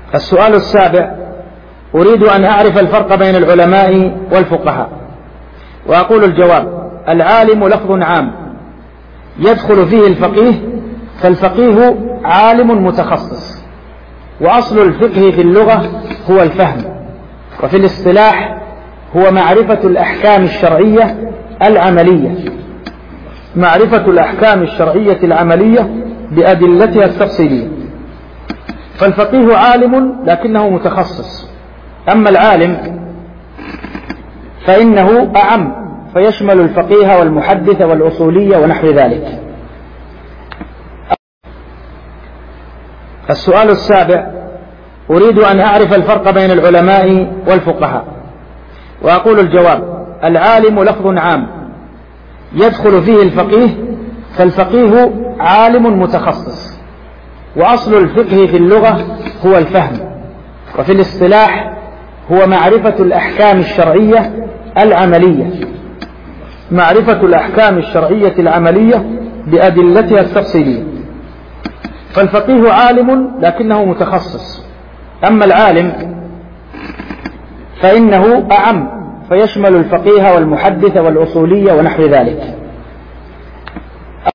السؤال السابع: أريد أن أعرف الفرق بين العلماء والفقهاء. وأقول الجواب: العالم لفظ عام يدخل فيه الفقيه، فالفقيه عالم متخصص، وأصل الفقه في اللغة هو الفهم، وفي الاصطلاح هو معرفة الأحكام الشرعية العملية، بأدلتها التفصيلية. فالفقيه عالم لكنه متخصص، أما العالم فإنه أعم، فيشمل الفقيه والمحدث والأصولية ونحو ذلك. السؤال السابع: أريد أن أعرف الفرق بين العلماء والفقهاء. وأقول الجواب: العالم لفظ عام يدخل فيه الفقيه، فالفقيه عالم متخصص، وأصل الفقه في اللغة هو الفهم، وفي الاصطلاح هو معرفة الأحكام الشرعية العملية، بأدلتها التفصيلية. فالفقيه عالم لكنه متخصص، أما العالم فإنه أعم، فيشمل الفقيه والمحدث والأصولية ونحو ذلك.